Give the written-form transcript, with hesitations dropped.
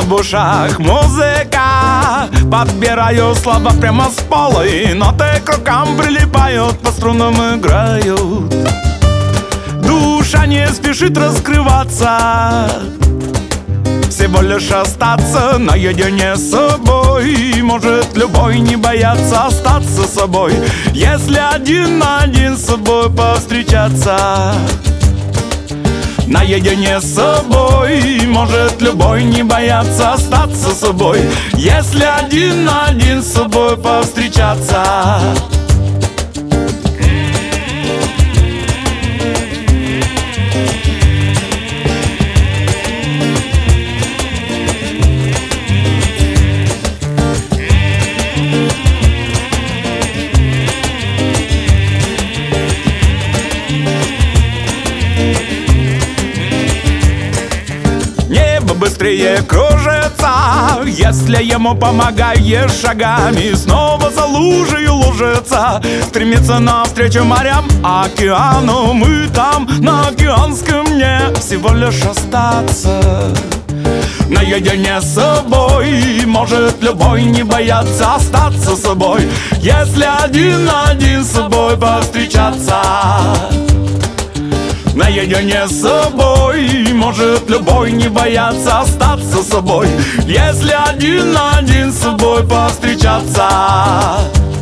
в ушах музыка, подбираю слова прямо с пола, и ноты к рукам прилипают, по струнам играют. Душа не спешит раскрываться, всего лишь остаться наедине с собой. Может любой не бояться остаться собой, если один на один с собой повстречаться. Наедине с собой может любой не бояться остаться собой, если один на один с собой повстречаться. Быстрее кружится, если ему помогаешь шагами. Снова за лужей лужится, стремится навстречу морям, океану. Мы там на океанском дне, всего лишь остаться наедине с собой. Может любой не бояться остаться собой, если один на один с собой повстречаться. Наедине с собой может любой не бояться остаться собой, если один на один с собой повстречаться.